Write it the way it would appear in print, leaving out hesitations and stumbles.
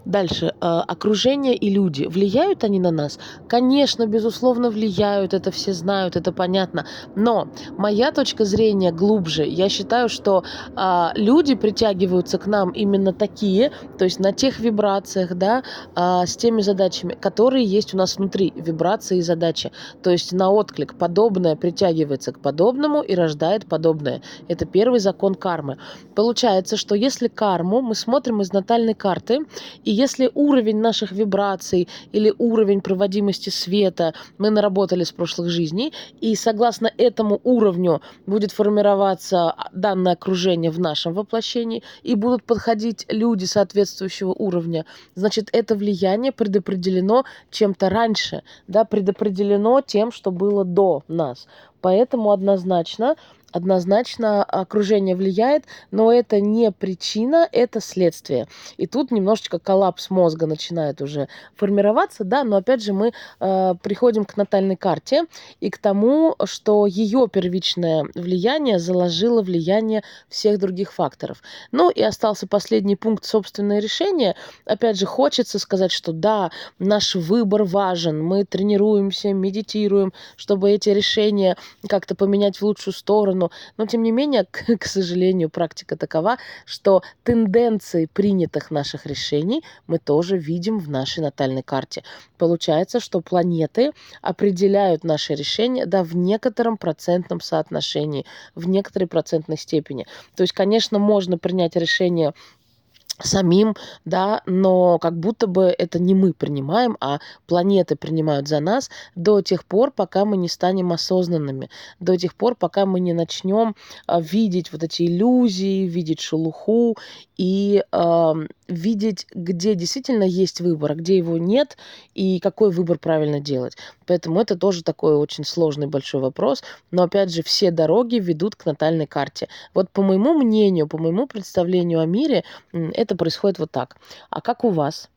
Дальше. Окружение и люди. Влияют они на нас? Конечно, безусловно, влияют. Это все знают, это понятно. Но моя точка зрения глубже. Я считаю, что люди притягиваются к нам именно такие, то есть на тех вибрациях, да, с теми задачами, которые есть у нас внутри, вибрации и задачи. То есть на отклик подобное притягивается к подобному и рождает подобное. Это первый закон кармы. Получается, что если карму мы смотрим из натальной карты, и если уровень наших вибраций или уровень проводимости света мы наработали с прошлых жизней, и согласно этому уровню будет формироваться данное окружение в нашем воплощении, и будут подходить люди соответствующего уровня, значит, это влияние предопределено чем-то раньше, да, предопределено тем, что было до нас. Поэтому однозначно окружение влияет, но это не причина, это следствие. И тут немножечко коллапс мозга начинает уже формироваться, да, но опять же мы приходим к натальной карте и к тому, что ее первичное влияние заложило влияние всех других факторов. Ну и остался последний пункт — собственное решение. Опять же, хочется сказать, что да, наш выбор важен, мы тренируемся, медитируем, чтобы эти решения как-то поменять в лучшую сторону. Но тем не менее, к сожалению, практика такова, что тенденции принятых наших решений мы тоже видим в нашей натальной карте. Получается, что планеты определяют наши решения, да, в некотором процентном соотношении, в некоторой процентной степени. То есть, конечно, можно принять решение самим, да, но как будто бы это не мы принимаем, а планеты принимают за нас до тех пор, пока мы не станем осознанными, до тех пор, пока мы не начнем видеть вот эти иллюзии, видеть шелуху и видеть, где действительно есть выбор, а где его нет, и какой выбор правильно делать. Поэтому это тоже такой очень сложный большой вопрос, но опять же все дороги ведут к натальной карте. Вот по моему мнению, по моему представлению о мире, это происходит вот так. А как у вас?